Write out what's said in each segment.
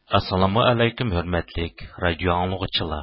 Assalamu alaykum hörmətlik radio anlıqçılar.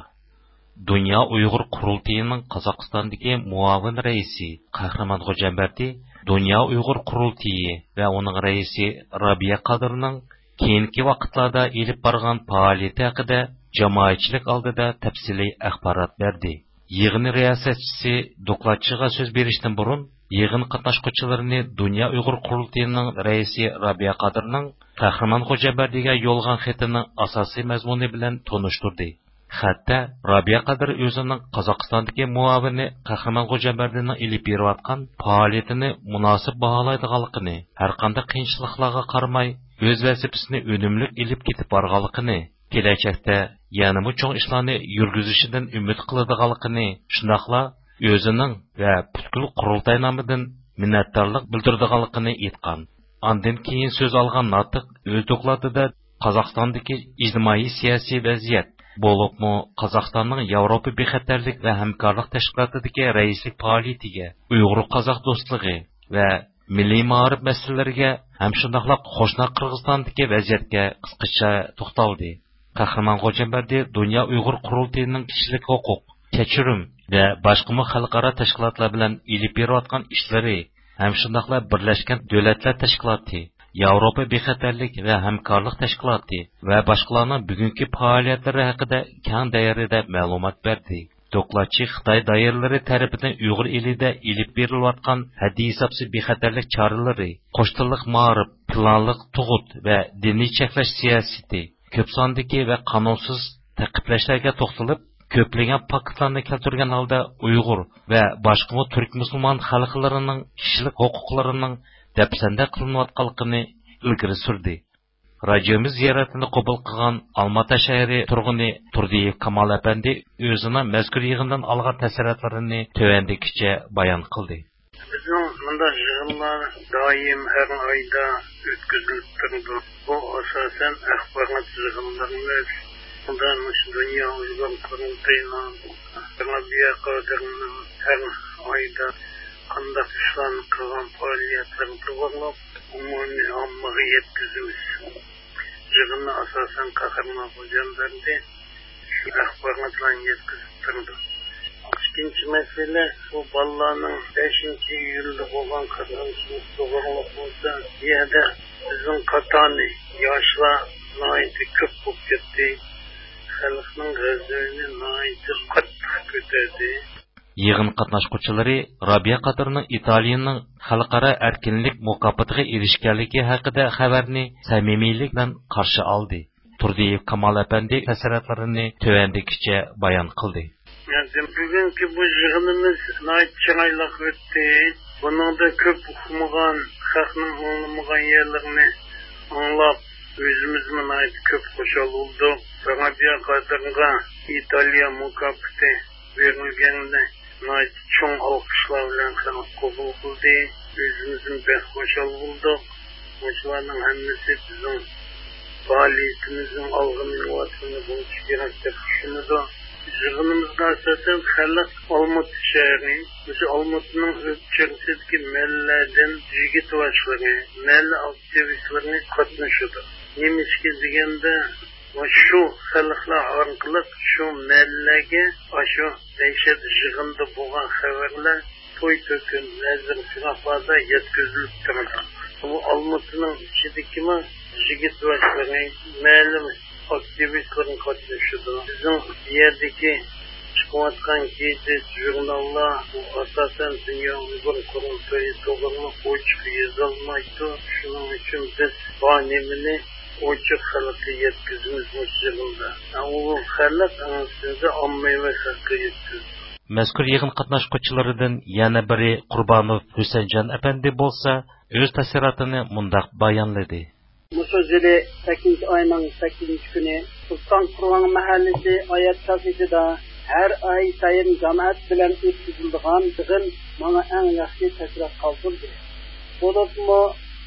Dünya Uyğur Qurultayının Qozog'istondagi muavin raisi Qahramon Xo'jambardi Dünya Uyğur Qurultayı və onun raisi Rabiya Qadirning keyingi vaqtlarda elib bargan faoliyati haqida jamoatchilik oldida tafsiliy axborot berdi. Yig'in riyosatchisi dokladchiga so'z berishdan burun yig'in qatnashuvchilarini Dünya Uyğur Qurultayının raisi Rabiya Qadirning Qahramon Xo'jabardiga yo'lgan xatining asosiy mazmuni bilan tanishtirdi. Xatda Rabiya Qadir o'zining Qozog'istondagi muavini Qahramon Xo'jabardining ilib berayotgan faoliyatini munosib baholaydiganligini, har qanday qiyinchiliklarga qaramay o'z vazifasini unumli ilib ketib borganligini, kelajakda yana bu cho'ng ishlarni yurgizishidan umid qiladiganligini, shundaqla o'zining va butkul qurultay nomidan minnatdorlik bildiradiganligini aytgan. Ondan keyin so'z olgan Natiq o'z dokladida Qozog'istondagi ijtimoiy siyosiy vaziyat bo'libmi Qozog'istonning Yevropa bexatarlik va hamkorlik tashkilotidagi raislik faoliyatiga, Uyg'ur-Qozoq do'stligi va milliy ma'rif masalalariga, ham shundaqla qo'shni Qirg'izistondagi vaziyatga qisqacha to'xtaldi. Qahramon Xo'jabardi Dünya Uyg'ur Qurultayining kishilik huquq, kechirim va boshqa xalqaro tashkilotlar bilan ilib berayotgan ishlari, ham shundaqla Birlashgan Davlatlar Tashkiloti, Yevropa bexatarlik va hamkorlik tashkiloti va boshqalarning bugungi faoliyatlari haqida keng doirada ma'lumot berdi. Dokladchi Xitoy doiralari tarafidan Uyg'ur elida ilib berilayotgan haddiy hisobsiz bexatarlik choralari, qo'shtinlik ma'rif, planliq tug'ut va diniy cheklash siyosati, ko'p sondagi va qonunsiz taqiblashlarga to'xtalib, ko'plagan faktlarni keltirgan holda Uyg'ur va boshqa turk musulmon xalqlarining kishilik huquqlarining dafsanda qilinayotganligini ilgari surdi. Radiomiz ziyoratini qabul qilgan Olmaota shahri turg'uni Turdiyev Kamol apandi o'zining mazkur yig'indan olgan taassurotlarini tovandikicha bayon qildi. Bizning bunday yig'inlar doim har oyda o'tkazilib turadi. Bu asosan axborot yig'inlarimiz. Bundan Dünya Uyghur Qurultayining Rabiya Qadirning har oyda qanday ishlarni qilgan faoliyatlarni to'g'rilab, umumiy ommaga yetkazamiz. Yig'inni asosan Qahramon Xo'jabardi axborotlarni yetkazib turdi. İkinci mesele bu balalarning 5-iyulda bo'lgan qatnashuvni to'g'rilab bo'lsa, yerda bizning qatani yoshlar noiti ko'p bo'lib ketdi. Xalqning g'azabini noiti qattiq ko'tardi. Yig'in qatnashuvchilari Rabiya Qadirning Italiyaning xalqaro erkinlik mukofotiga erishganligi haqida xabarni samimiylik bilan qarshi oldi. Turdiyev Kamol apandi taassurotlarini tovandikicha bayon qildi. Bugungi bu yig'inimiz chiroyli o'tdi. Buningda ko'p o'qimagan, xalqning o'lmagan yerlarini anglab, o'zimizni ko'p xushal bo'ldik. Rabiya Qadirga Italiya mukofoti verilganda cho'ng olqishlar bilan xalq qabul qildi. O'zimizni xushal bo'ldik. O'shalarning hammasi bizning faoliyatimizning olg'ini vaqtini bo'lishi kerak deb tushunadi. Yig'inimizda asosan xalq Olmaota shahri, o'sha Olmaotaning o'lchasidagi mahalladan yigit boshlari, mahalla aktivistlarni qatnashadi. Nemishki deganda shu xalqlar orqali shu mahallaga, shu dahshat yig'inda bo'lgan xabarlar to'y-to'kin nazar sirafada yetkazilib turadi. Bu Olmaotaning ichidagi yigit boshlari, mahalla aktivistlarni qatnashadi. Bizning yerdagi chiqayotgan gazet, jurnallar bu asosan Dünya Uyghur Qurultayi to'g'rilab ochiq yozilmaydi. Shuning uchun biz bu nimani ochiq xalqqa yetkazamiz bu yig'inda. U xalq aslida ommaviy xalqqa yetkazadi. Mazkur yig'in qatnashuvchilaridan yana biri Qurbonov Husanjon apandi bo'lsa, o'z taassurotini mundaq bayonladi. Musozili 8 ayının 8 günü Sultan Kurvan Mahallesi ayet kasıtıda her ay sayın cemaat bilen ötküzüldüğün yığın bana en yaxşı təsirat qaldırdı. Olup mu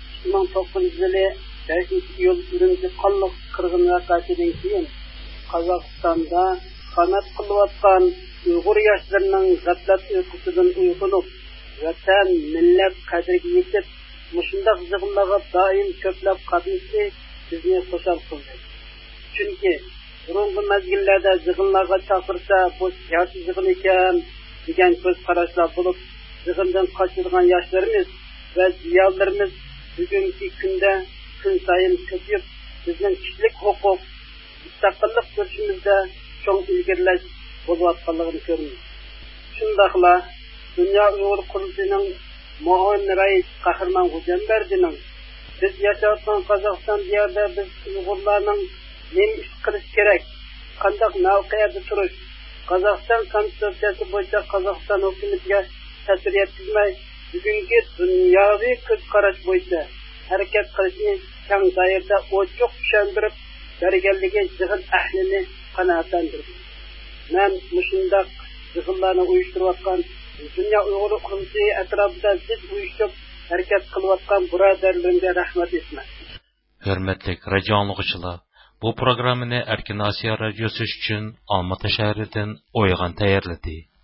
2009 yılı 5 yıl ürünci qanlıq qırğın vakasından keyin Qozog'istonda qanat qılıvatqan Uyghur yaşlarının gaflat uyqusidan uyg'onib, vatan, millat qadriga yetib, mushundaq yig'inlarga doim ko'plab qatnashdi, bizni xushal qildi. chunki burungi mezgillarda yig'inlarga chaqirsa bu siyosiy yig'in ekan degan ko'z qarashlar bo'lib yig'indan qochadigan yoshlarimiz va ziyolilarimiz bugungi kunda kun sayin ko'payib bizning kishilik huquq mustaqillik kurshimizda cho'ng ilgirlash bo'layotganligini ko'ramiz. Shundaqla Dünya Uyg'ur qurultiyining muavin rais Qahramon Xo'janberdining biz yashayotgan Qozog'iston diyorida biz Uyg'urlarning nima ish qilish kerak, qanday mavqeda turish, Qozog'iston konstitutsiyasi bo'yicha Qozog'iston hukumatiga ta'sir yetkazmay, bugungi dunyoviy ko'z qarash bo'yicha harakat qilishni keng doirada ochiq tushuntirib berganligi yig'in ahlini qanoatlantirdi. Men mushundaq yig'inlarni uyushtirayotgan Dünya Uyg'ur qurultiyi atrofida zid uyushtirib harakat qilayotgan birodarlarimga rahmat etman. Hörmətli radio anlıqçılar, bu proqramını Erkin Asiya radiosu üçün Almatı şəhərindən Oyğan tayarladı.